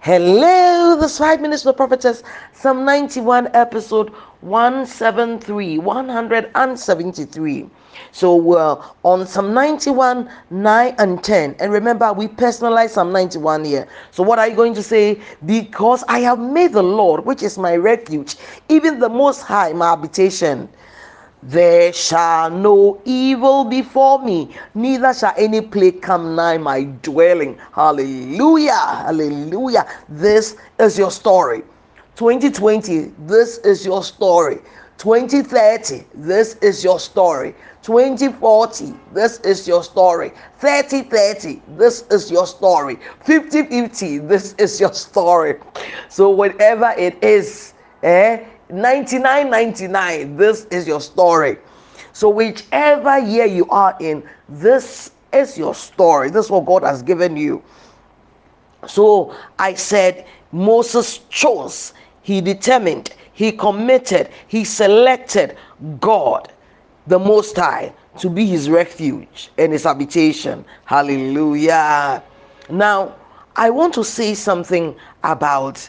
Hello, this 5 minutes with Prophetess, Psalm 91, episode 173, 173. So we're on Psalm 91, 9 and 10. And remember, we personalize Psalm 91 here. So what are you going to say? Because I have made the Lord, which is my refuge, even the Most High, my habitation. There shall no evil befall me, neither shall any plague come nigh my dwelling. Hallelujah, hallelujah. This is your story. 2020, this is your story. 2030, this is your story. 2040, this is your story. 3030, this is your story. 5050, this is your story. So whatever it is, 9999, this is your story. So whichever year you are in, this is your story. This is what God has given you. So I said Moses chose, he determined, he committed, he selected God, the Most High, to be his refuge and his habitation. Hallelujah. Now I want to say something about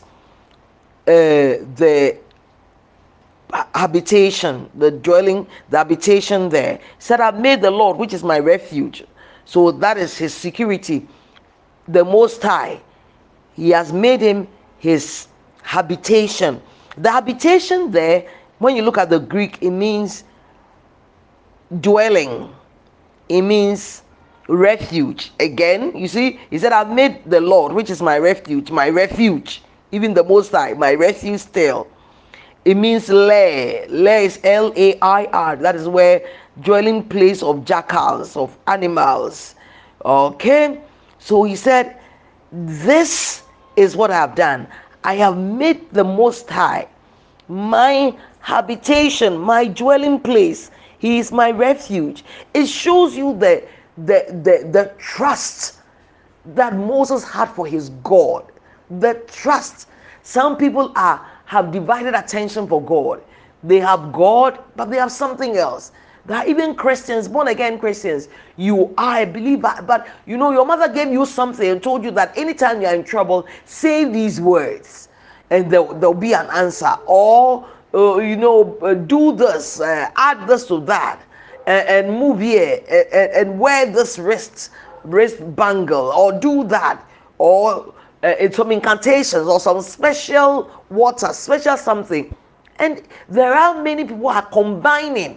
the habitation, the habitation there. He said, I've made the Lord, which is my refuge. So that is his security, the Most High. He has made him his habitation. The habitation there, when you look at the Greek, it means dwelling. It means refuge. Again, you see, he said, I've made the Lord, which is my refuge, even the Most High, my refuge still. It means lair. Lair is Lair. That is where dwelling place of jackals, of animals. Okay? So he said, this is what I have done. I have made the Most High my habitation, my dwelling place. He is my refuge. It shows you the trust that Moses had for his God. The trust. Some people have divided attention for God. They have God, but they have something else. There are even Christians, born again Christians. You are a believer, but you know your mother gave you something and told you that anytime you are in trouble, say these words, and there'll be an answer. Or do this, add this to that, and move here, and wear this wrist bangle, or do that, or it's some incantations or some special water, special something. And there are many people who are combining.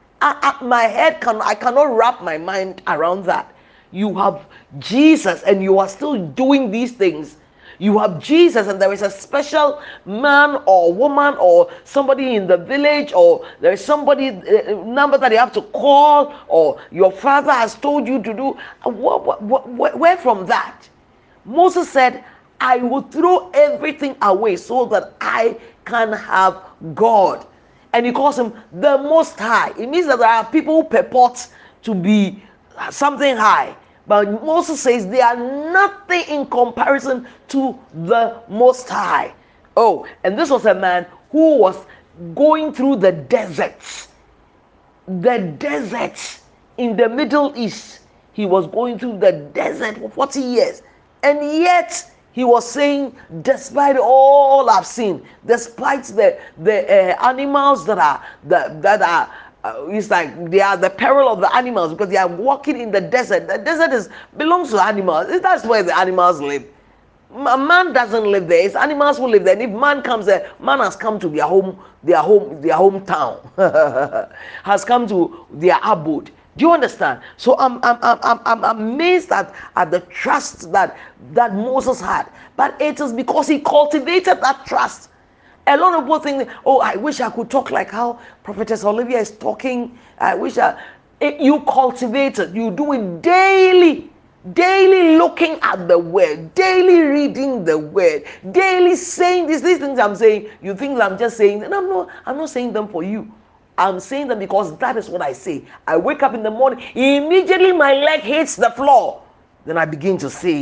I cannot wrap my mind around that. You have Jesus and you are still doing these things. You have Jesus and there is a special man or woman or somebody in the village, or there is somebody number that you have to call, or your father has told you to do. Where from that? Moses said, I will throw everything away so that I can have God. And he calls him the Most High. It means that there are people who purport to be something high, but Moses says they are nothing in comparison to the Most High. Oh, and this was a man who was going through the deserts. The deserts in the Middle East. He was going through the desert for 40 years. And yet he was saying, despite all I've seen, despite the animals that are it's like they are the peril of the animals, because they are walking in the desert. The desert belongs to animals. That's where the animals live. Man doesn't live there. It's animals who live there. And if man comes there, man has come to their hometown, has come to their abode. Do you understand? So I'm amazed at the trust that Moses had. But it is because he cultivated that trust. A lot of people think, oh, I wish I could talk like how Prophetess Olivia is talking. You cultivate it. You do it daily. Daily looking at the word, daily reading the word, daily saying these things I'm saying. You think that I'm just saying them. I'm not saying them for you. I'm saying them because that is what I say. I wake up in the morning, immediately my leg hits the floor. Then I begin to say it.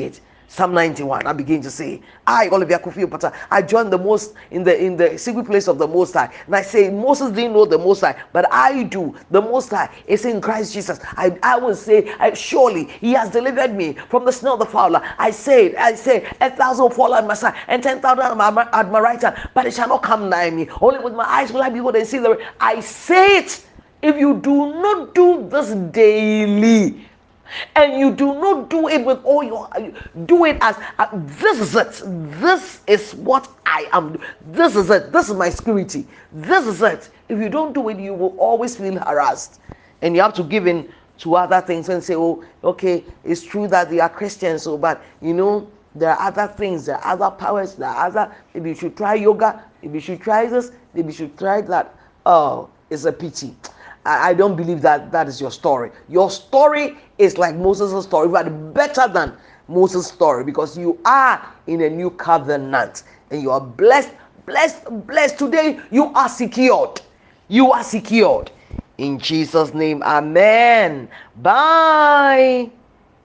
Psalm 91, I begin to say, I, Olivia Kofi Opata, I joined the most in the secret place of the Most High. And I say, Moses didn't know the Most High, but I do. The Most High is in Christ Jesus. I will say, surely He has delivered me from the snare of the fowler. I say, 1,000 fall at my side and 10,000 at my right hand, but it shall not come nigh me. Only with my eyes will I behold and see the way. I say it. If you do not do this daily, and you do not do it with all your, do it as this is it, this is what I am, this is it, this is my security, this is it. If you don't do it, you will always feel harassed, and you have to give in to other things and say, oh, okay, it's true that they are Christians, so, but there are other things, there are other powers, there are other, maybe you should try yoga, maybe you should try this, maybe you should try that. Oh, it's a pity. I don't believe that is your story. Your story is like Moses' story, but better than Moses' story, because you are in a new covenant and you are blessed. Today you are secured. You are secured. In Jesus' name, amen. Bye.